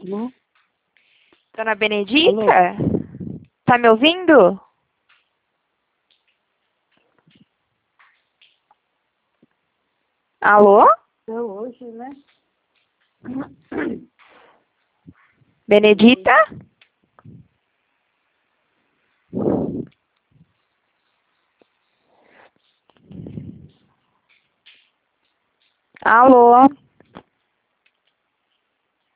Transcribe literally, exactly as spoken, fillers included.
Alô? Dona Benedita? Tá me ouvindo? Alô? É hoje, né? Benedita? Alô?